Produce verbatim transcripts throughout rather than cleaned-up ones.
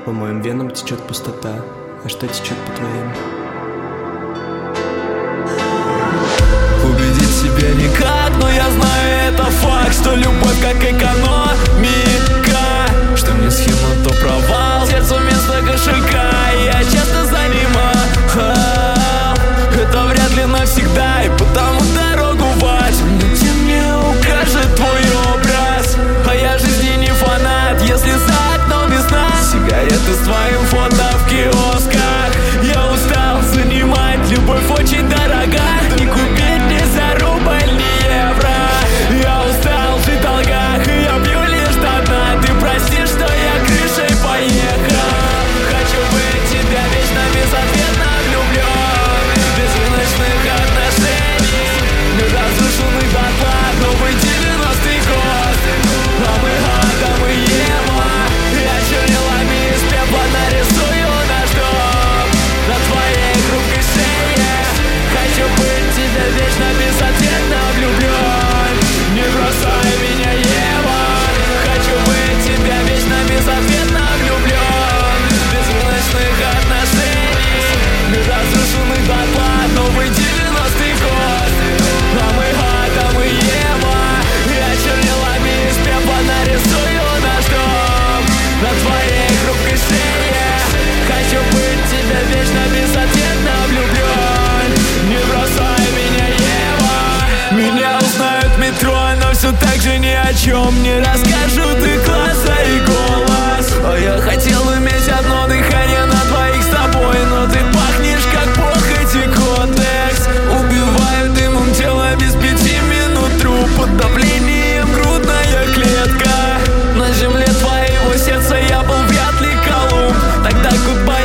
По моим венам течет пустота. А что течет по твоим? Убедить себя никак, но я знаю, это факт, что любовь как экономика, что мне схема, то провал, сердцу вместо кошелька. Я часто занимал, это вряд ли навсегда, и потому дорогу в ад мне укажет твой образ. А я жизни не фанат, если за окном весна, сигареты с твоим фото в киосках. Я устал занимать, любовь очень дорога, не купить ни за рубль, ни евро. Я устал жить в долгах, и я пью лишь до дна. Ты прости, что я крышей поехал. Хочу быть тебя вечно безответно влюблен, без рыночных отношений, разрушенный дотла. Новый девяностый год, а мы Адам и Ева. Я чернилами из пепла нарисую наш дом на твоей хрупкой шее. Хочу быть тебя вечно безответно влюблен, не бросай меня, Ева. Хочу быть тебя вечно безответно влюблен, без рыночных отношений, разрушенный дотла. Новый девяностый год, а мы Адам и Ева. Я чернилами из пепла нарисую наш дом на твоей хрупкой шее. Хочу быть тебя вечно безответно влюблен, не бросай меня, Ева. Меня узнают в метро, но все так же ни о чем не расскажут и глаза, и голос. А я хотел иметь одно дыхание на двоих с тобой, но ты пахнешь как похоть и кодекс. Убиваю дымом тело без пяти минут, труп под давлением, грудная клетка. На земле твоего сердца я был вряд ли Колумб, тогда гудбай,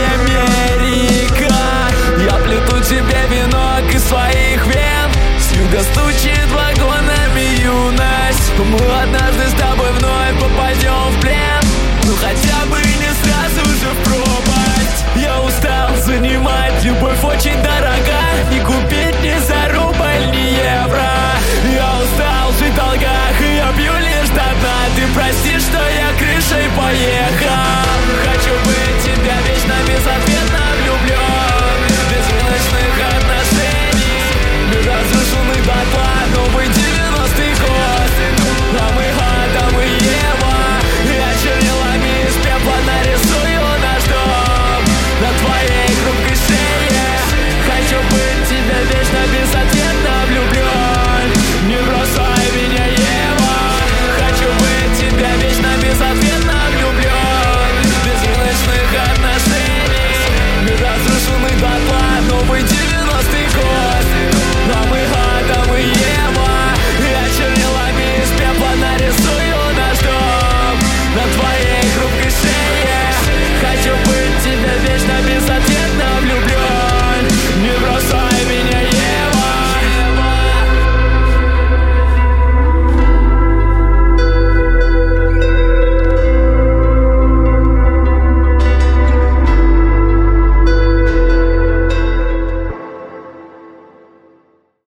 Америка. Я плету тебе венок из своих вен, с юга стучит вагонами юность. Мы однажды с тобой вновь попадем в плен, ну хотя бы не сразу же в пропасть. Я устал занимать, любовь очень дорогая,